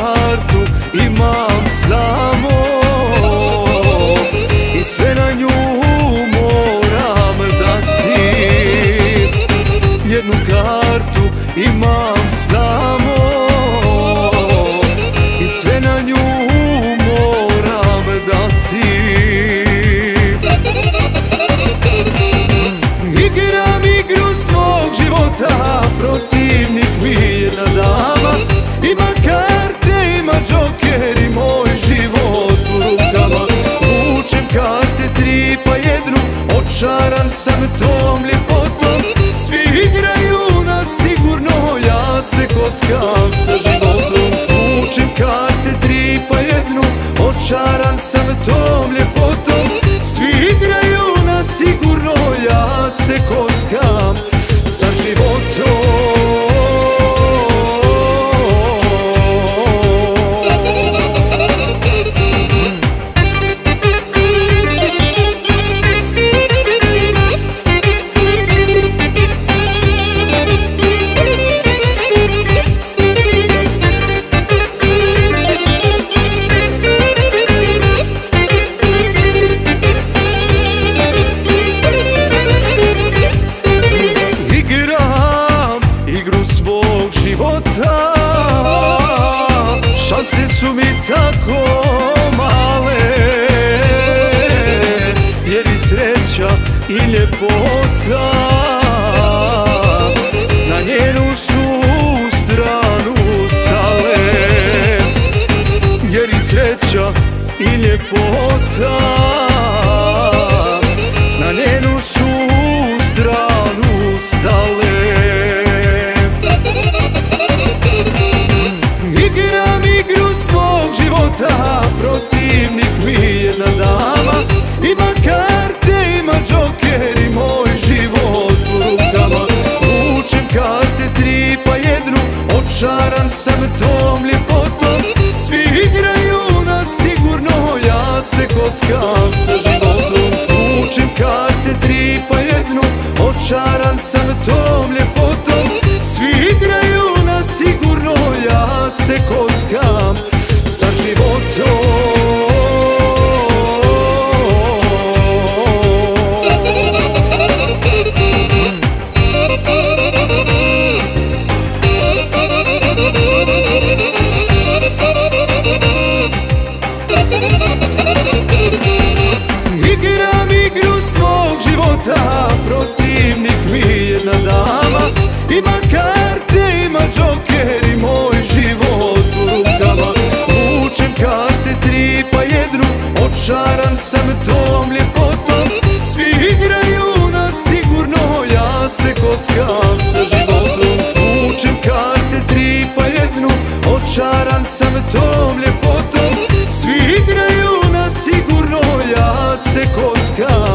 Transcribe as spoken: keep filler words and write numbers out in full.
kartu imam samo i sve na nju moram dati. Jednu kartu imam samo i sve na nju moram dati. Igram igru svog života, protivnik mi je jedna dama. Ima karte, ima džoker i moj život u rukama. Vučem karte tri pa jednu, očaran sam tom ljepotom. Svi igraju na sigurno, ja se kockam sa životom. Vučem karte tri pa jednu, očaran sam tom ljepotom. Svi igraju na sigurno, ja se kockam sa životom. Šanse su mi tako male, jer i sreća i ljepota na njenu su stranu stale. Jer i sreća i ljepota na njenu su stranu stale. Protivnik mi je jedna dama. Ima karte, ima džoker i moj život u rukama. Vučem karte tri pa jednu, očaran sam tom ljepotom. Svi igraju na sigurno, ja se kockam sa životom. Vučem karte tri pa jednu, očaran sam tom ljepotom. Svi igraju na sigurno, ja se kockam sa životom. Igram igru svog života, protivnik mi je jedna dama. Ima karte, ima džoker i moj život u rukama. Vučem karte tri pa jednu, očaran sam tom ljepotom. Svi igraju na sigurno, ja se kockam sa životom. Vučem karte tri pa jednu, očaran sam tom ljepotom. Svi igraju na sigurno, ja se kockam